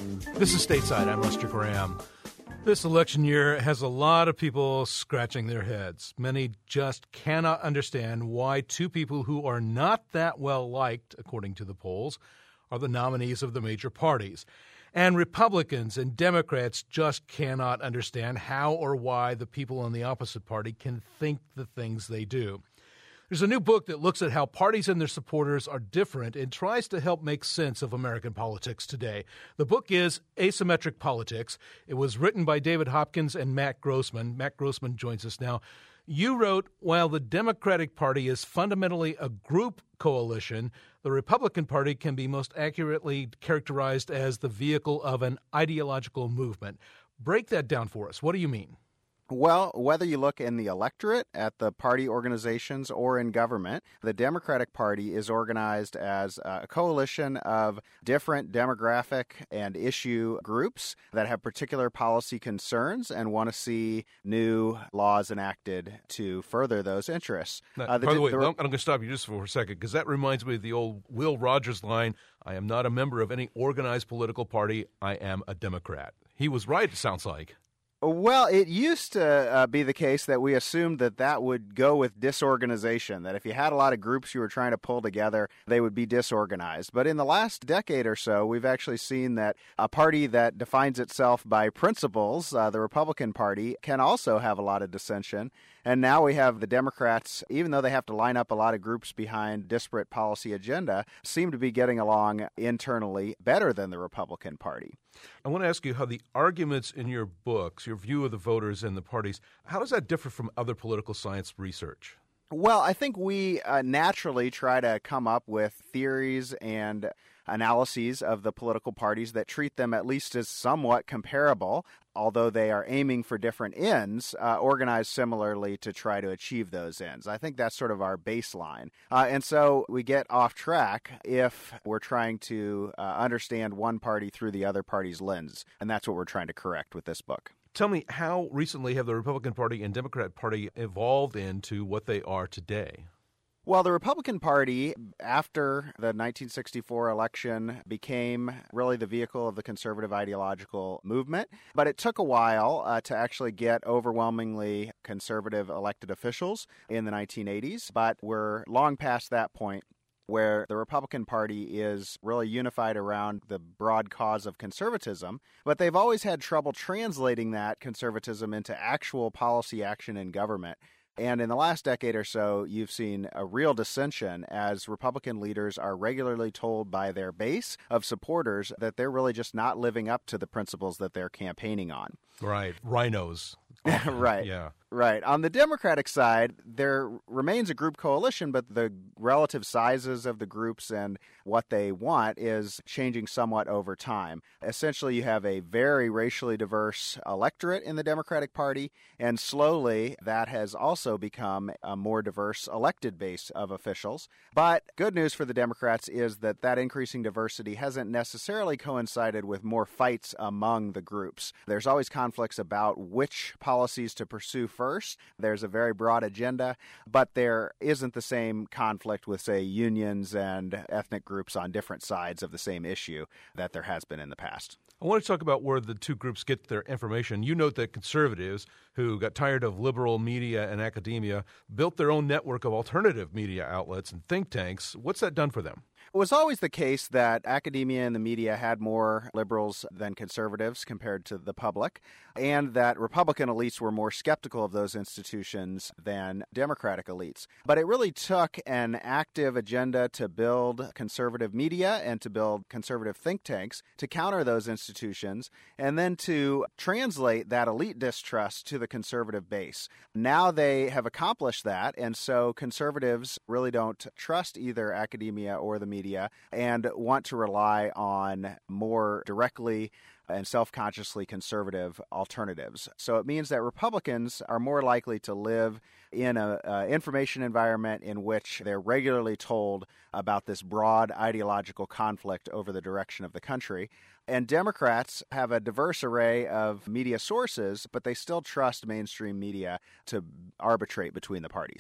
This is Stateside. I'm Lester Graham. This election year has a lot of people scratching their heads. Many just cannot understand why two people who are not that well liked, according to the polls, are the nominees of the major parties. And Republicans and Democrats just cannot understand how or why the people in the opposite party can think the things they do. There's a new book that looks at how parties and their supporters are different and tries to help make sense of American politics today. The book is Asymmetric Politics. It was written by David Hopkins and Matt Grossman. Matt Grossman joins us now. You wrote, while the Democratic Party is fundamentally a group coalition, the Republican Party can be most accurately characterized as the vehicle of an ideological movement. Break that down for us. What do you mean? Well, whether you look in the electorate, at the party organizations, or in government, the Democratic Party is organized as a coalition of different demographic and issue groups that have particular policy concerns and want to see new laws enacted to further those interests. Now, by the way, I'm going to stop you just for a second, because that reminds me of the old Will Rogers line, I am not a member of any organized political party, I am a Democrat. He was right, it sounds like. Well, it used to be the case that we assumed that would go with disorganization, that if you had a lot of groups you were trying to pull together, they would be disorganized. But in the last decade or so, we've actually seen that a party that defines itself by principles, the Republican Party, can also have a lot of dissension. And now we have the Democrats, even though they have to line up a lot of groups behind disparate policy agenda, seem to be getting along internally better than the Republican Party. I want to ask you how the arguments in your books, your view of the voters and the parties, how does that differ from other political science research? Well, I think we naturally try to come up with theories and analyses of the political parties that treat them at least as somewhat comparable, although they are aiming for different ends, organized similarly to try to achieve those ends. I think that's sort of our baseline. And so we get off track if we're trying to understand one party through the other party's lens, and that's what we're trying to correct with this book. Tell me, how recently have the Republican Party and Democrat Party evolved into what they are today? Well, the Republican Party, after the 1964 election, became really the vehicle of the conservative ideological movement. But it took a while to actually get overwhelmingly conservative elected officials in the 1980s. But we're long past that point, where the Republican Party is really unified around the broad cause of conservatism, but they've always had trouble translating that conservatism into actual policy action in government. And in the last decade or so, you've seen a real dissension as Republican leaders are regularly told by their base of supporters that they're really just not living up to the principles that they're campaigning on. Right. Rhinos. Right. Yeah. Right. On the Democratic side, there remains a group coalition, but the relative sizes of the groups and what they want is changing somewhat over time. Essentially, you have a very racially diverse electorate in the Democratic Party, and slowly that has also become a more diverse elected base of officials. But good news for the Democrats is that increasing diversity hasn't necessarily coincided with more fights among the groups. There's always conflicts about which policies to pursue first. There's a very broad agenda, but there isn't the same conflict with, say, unions and ethnic groups on different sides of the same issue that there has been in the past. I want to talk about where the two groups get their information. You note that conservatives, who got tired of liberal media and academia, built their own network of alternative media outlets and think tanks. What's that done for them? It was always the case that academia and the media had more liberals than conservatives compared to the public, and that Republican elites were more skeptical of those institutions than Democratic elites. But it really took an active agenda to build conservative media and to build conservative think tanks to counter those institutions, and then to translate that elite distrust to the conservative base. Now they have accomplished that, and so conservatives really don't trust either academia or the media and want to rely on more directly and self-consciously conservative alternatives. So it means that Republicans are more likely to live in an information environment in which they're regularly told about this broad ideological conflict over the direction of the country. And Democrats have a diverse array of media sources, but they still trust mainstream media to arbitrate between the parties.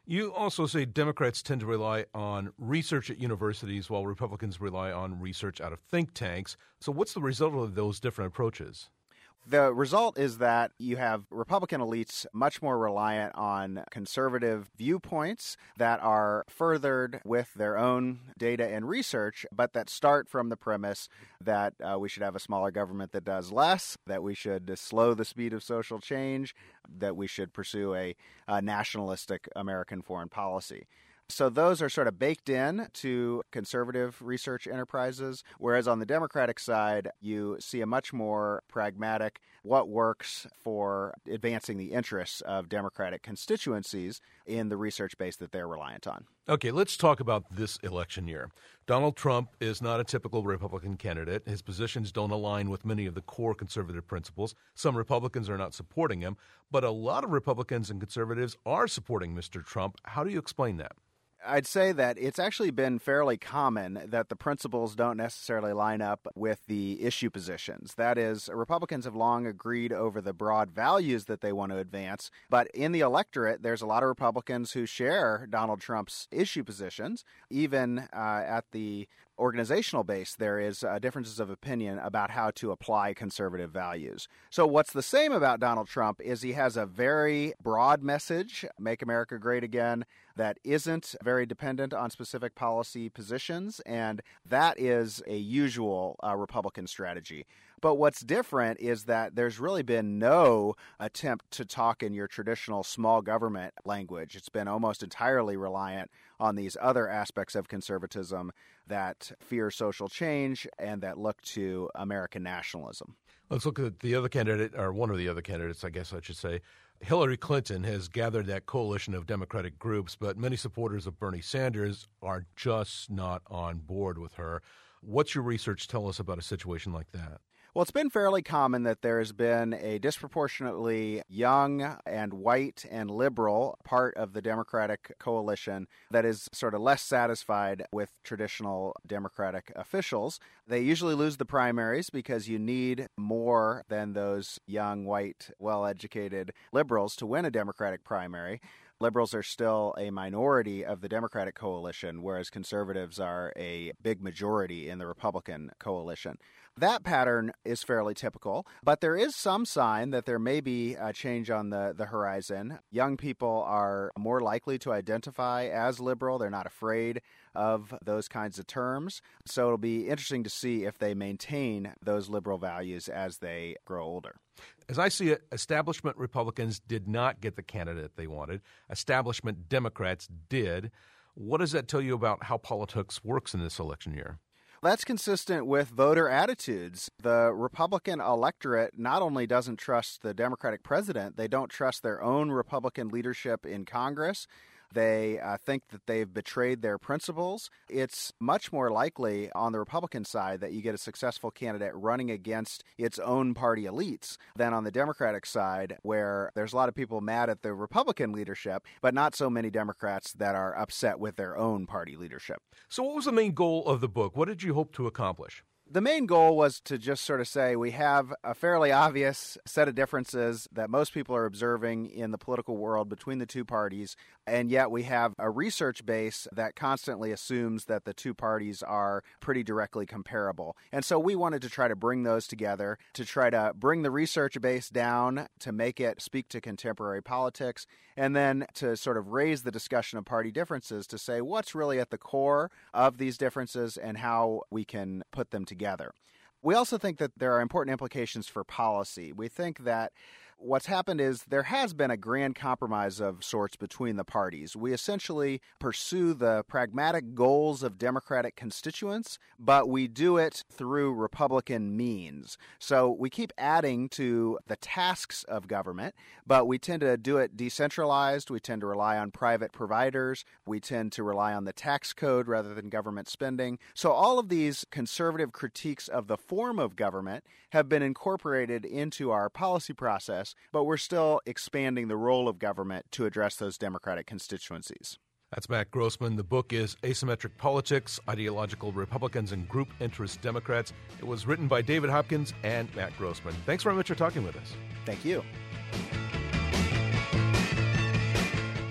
You also say Democrats tend to rely on research at universities while Republicans rely on research out of think tanks. So what's the result of those different approaches? The result is that you have Republican elites much more reliant on conservative viewpoints that are furthered with their own data and research, but that start from the premise that we should have a smaller government that does less, that we should slow the speed of social change, that we should pursue a nationalistic American foreign policy. So those are sort of baked in to conservative research enterprises, whereas on the Democratic side, you see a much more pragmatic, what works for advancing the interests of Democratic constituencies in the research base that they're reliant on. Okay, let's talk about this election year. Donald Trump is not a typical Republican candidate. His positions don't align with many of the core conservative principles. Some Republicans are not supporting him, but a lot of Republicans and conservatives are supporting Mr. Trump. How do you explain that? I'd say that it's actually been fairly common that the principles don't necessarily line up with the issue positions. That is, Republicans have long agreed over the broad values that they want to advance, but in the electorate, there's a lot of Republicans who share Donald Trump's issue positions. Even at the organizational base, there is differences of opinion about how to apply conservative values. So what's the same about Donald Trump is he has a very broad message, make America great again, that isn't very dependent on specific policy positions, and that is a usual Republican strategy. But what's different is that there's really been no attempt to talk in your traditional small government language. It's been almost entirely reliant on these other aspects of conservatism that fear social change and that look to American nationalism. Let's look at the other candidate, or one of the other candidates, I guess I should say. Hillary Clinton has gathered that coalition of Democratic groups, but many supporters of Bernie Sanders are just not on board with her. What's your research tell us about a situation like that? Well, it's been fairly common that there has been a disproportionately young and white and liberal part of the Democratic coalition that is sort of less satisfied with traditional Democratic officials. They usually lose the primaries because you need more than those young, white, well-educated liberals to win a Democratic primary. Liberals are still a minority of the Democratic coalition, whereas conservatives are a big majority in the Republican coalition. That pattern is fairly typical, but there is some sign that there may be a change on the horizon. Young people are more likely to identify as liberal. They're not afraid of those kinds of terms. So it'll be interesting to see if they maintain those liberal values as they grow older. As I see it, establishment Republicans did not get the candidate they wanted. Establishment Democrats did. What does that tell you about how politics works in this election year? That's consistent with voter attitudes. The Republican electorate not only doesn't trust the Democratic president, they don't trust their own Republican leadership in Congress. They think that they've betrayed their principles. It's much more likely on the Republican side that you get a successful candidate running against its own party elites than on the Democratic side, where there's a lot of people mad at the Republican leadership, but not so many Democrats that are upset with their own party leadership. So what was the main goal of the book? What did you hope to accomplish? The main goal was to just sort of say we have a fairly obvious set of differences that most people are observing in the political world between the two parties, and yet we have a research base that constantly assumes that the two parties are pretty directly comparable. And so we wanted to try to bring those together, to try to bring the research base down, to make it speak to contemporary politics, and then to sort of raise the discussion of party differences to say what's really at the core of these differences and how we can put them together. We also think that there are important implications for policy. We think that what's happened is there has been a grand compromise of sorts between the parties. We essentially pursue the pragmatic goals of Democratic constituents, but we do it through Republican means. So we keep adding to the tasks of government, but we tend to do it decentralized. We tend to rely on private providers. We tend to rely on the tax code rather than government spending. So all of these conservative critiques of the form of government have been incorporated into our policy process, but we're still expanding the role of government to address those Democratic constituencies. That's Matt Grossman. The book is Asymmetric Politics, Ideological Republicans and Group Interest Democrats. It was written by David Hopkins and Matt Grossman. Thanks very much for talking with us. Thank you.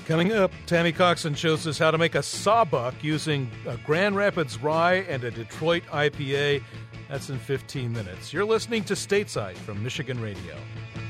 Coming up, Tammy Coxon shows us how to make a sawbuck using a Grand Rapids rye and a Detroit IPA. That's in 15 minutes. You're listening to Stateside from Michigan Radio.